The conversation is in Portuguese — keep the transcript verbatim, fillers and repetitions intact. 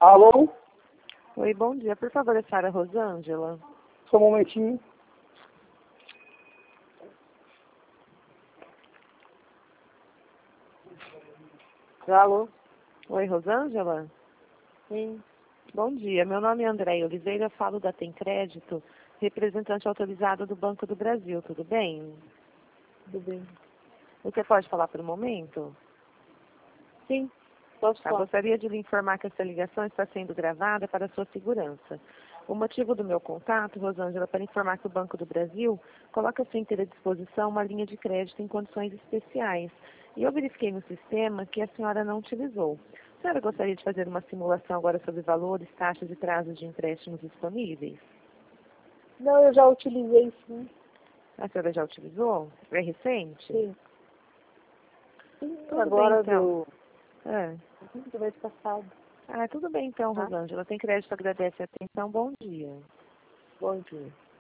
Alô? Oi, bom dia. Por favor, a senhora Rosângela? Só um momentinho. Alô? Oi, Rosângela? Sim. Bom dia. Meu nome é Andréia Oliveira, falo da Tem Crédito, representante autorizado do Banco do Brasil. Tudo bem? Tudo bem. Você pode falar por um momento? Sim, posso Tá, falar. gostaria de lhe informar que essa ligação está sendo gravada para sua segurança. O motivo do meu contato, Rosângela, é para informar que o Banco do Brasil coloca à sua inteira disposição uma linha de crédito em condições especiais. E eu verifiquei no sistema que a senhora não utilizou. A senhora gostaria de fazer uma simulação agora sobre valores, taxas e prazos de empréstimos disponíveis? Não, eu já utilizei sim. A senhora já utilizou? É recente? Sim. Sim, Tudo agora bem, então. do, É. do mês passado. Ah, tudo bem então, Tá? Rosângela. Tem crédito, agradece a atenção. Bom dia. Bom dia.